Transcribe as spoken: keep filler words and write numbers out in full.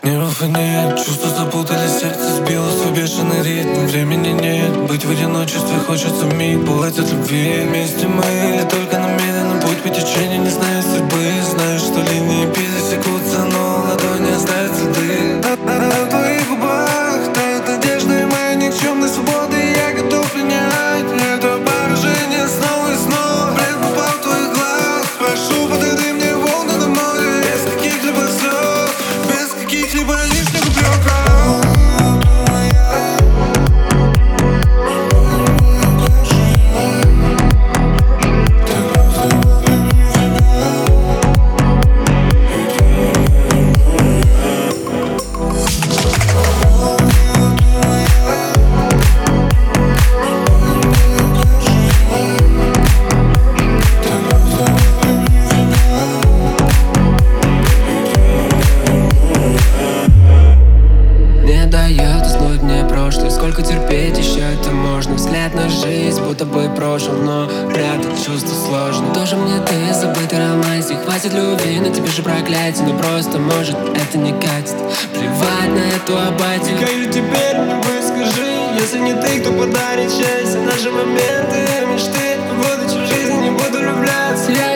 Нервов и нет, чувства запутали, сердце сбило свой бешеный ритм. Времени нет, быть в одиночестве хочется вмиг. Пылать от любви, вместе мы или только намеренно путь по течению, не зная судьбы. Знаешь, что линии пересекутся, но ладони оставят следы. На, на, на твоих губах тает надежда и моя никчемной свободы. Я готов принять это поражение снова и снова. Бред упал в твоих глаз, прошу, подойди мне волны на море. Без каких-либо слез, без каких-либо лишних упреков. Сколько терпеть еще это можно? Взгляд на жизнь будто бы прошел, но прятать чувства сложно. Тоже мне ты забытый романтик. Хватит любви, на тебе же проклятие. Но просто может это не катит. Плевать на эту апатию. Какая теперь мне выскажи? Если не ты, кто подарит счастье? Наши моменты, мечты. В будущей жизни не буду влюбляться. Я